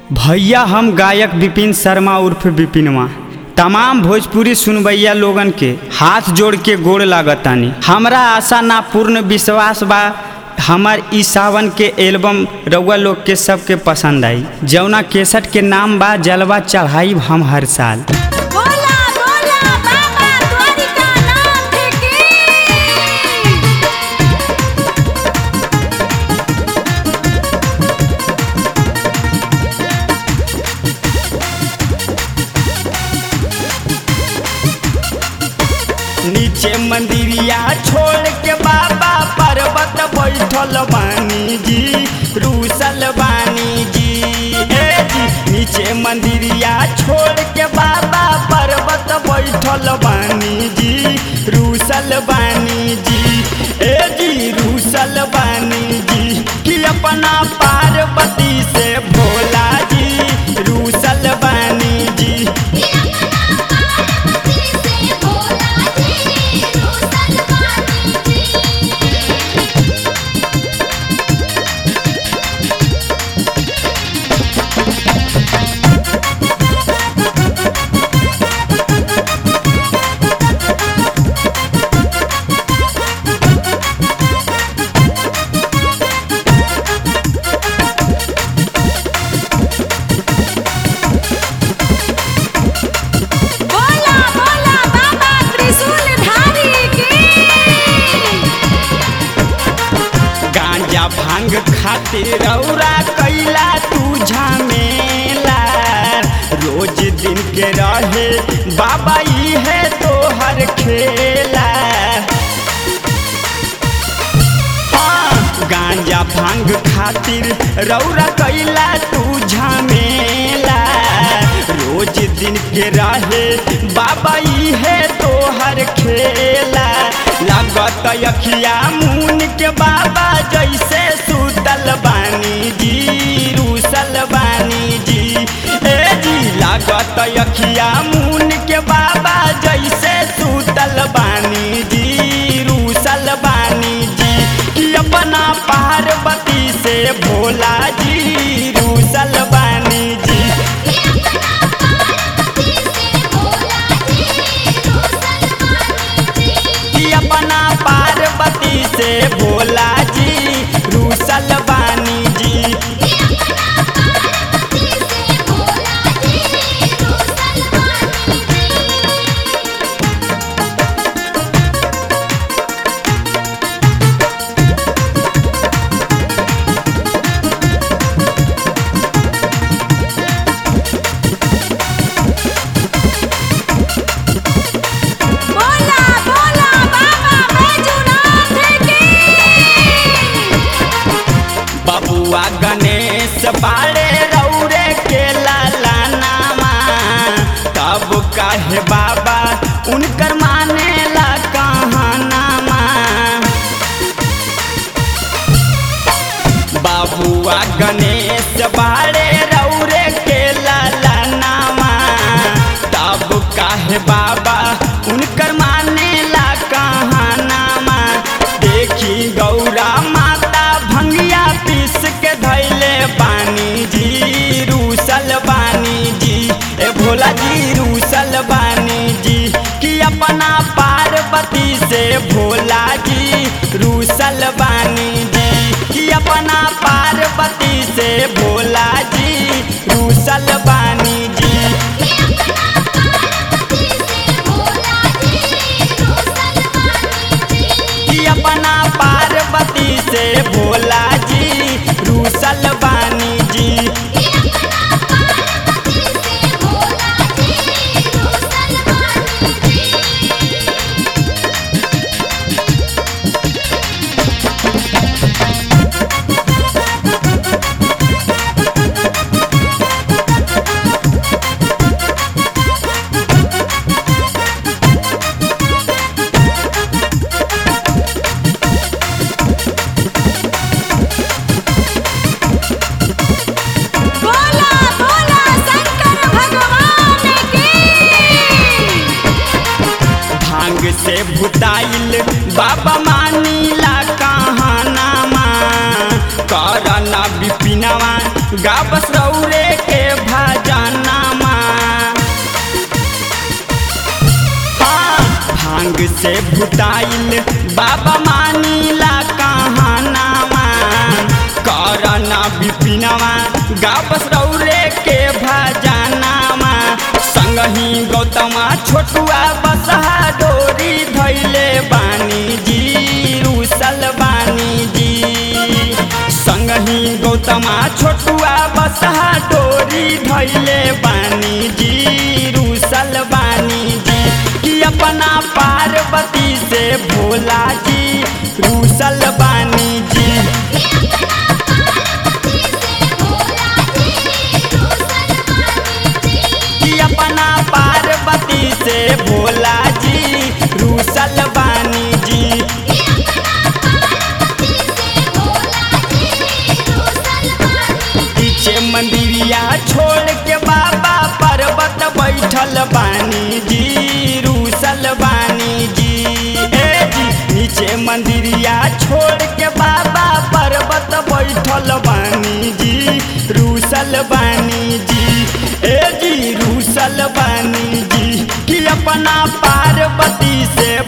भैया हम गायक विपिन शर्मा उर्फ विपिनवा तमाम भोजपुरी सुनबैया लोगन के हाथ जोड़ के गोड़ लागतानी। हमरा आशा ना पूर्ण विश्वास बा हमार ई सावन के एल्बम रउआ लोग के सबके पसंद आई। जौना केसट के नाम बा जलवा चढ़ाई हम हर साल। नीचे मंदिरिया छोड़ के बाबा पर्वत बैठल बानी जी, रूसल बानी जी। नीचे मंदिरिया छोड़ के बाबा पर्वत बैठल बानी जी, रूसल बानी जी। जी रूसल बानी जी कि अपना पार्वती से भोला जी, रूसल बानी जी। भांग खातिर रौरा कैला तू झमेला, रोज दिन के रहे बाबा ई है तोहर खेला। हाँ गांजा भांग खातिर रौरा कैला तू झमेला, रोज दिन के रहे बाबा ई है तोहर खेला। लागत अखिया मुन के बाबा जैसे सुतल बानी जी, रूसल बानी जी। जी लागत अखिया मुन के बाबा जैसे सुतल बानी जी, रूसल बानी जी। कि अपना पार्वती से भोला जी, रूसल बानी जी। अपना पार्वती से भोला जी, रूसल बानी जी। बबुआ गणेश बाड़े रौरे के लाला नामा, तब कहे बाबा उनकर माने ला कहानामा। बबुआ गणेश बाड़े रौरे के लाला नामा, तब कहे बाबा उनकर माने ला कहानामा। देखी गौरा माता भंगिया पीस के धैले बानी जी, रूसल बानी जी। ए भोला जी रूसल बानी जी कि अपना पार्वती से भोला जी, रूसल बानी जी। कि अपना पार्वती से भोला जी, रूसल बानी जी। अपना पार्वती से भोला जी, रूसल बानी जी। से भुताइल बाबा मानीला कहानावा करना बिपिनवा गावस रौरे के भजनावा संगही गौतमा छोटुआ बसहा डोरी धैले बानी जी रूसल बानी जी संगही गौतमा छोटुआ बसहा डोरी धैले बानी जी रूसल बानी जी कि अपना पार्वती से भोला जी रूसल बानी जी कि अपना पार्वती से भोला जी रूसल बानी जी पीछे मंदिरिया छोड़ के बाबा पर्वत बैठल बानी जी रूसल बानी जी ए जी नीचे मंदिरिया छोड़ के बाबा पर्वत बैठल बानी जी रूसल बानी जी ए जी रूसल बानी जी कि अपना पार्वती से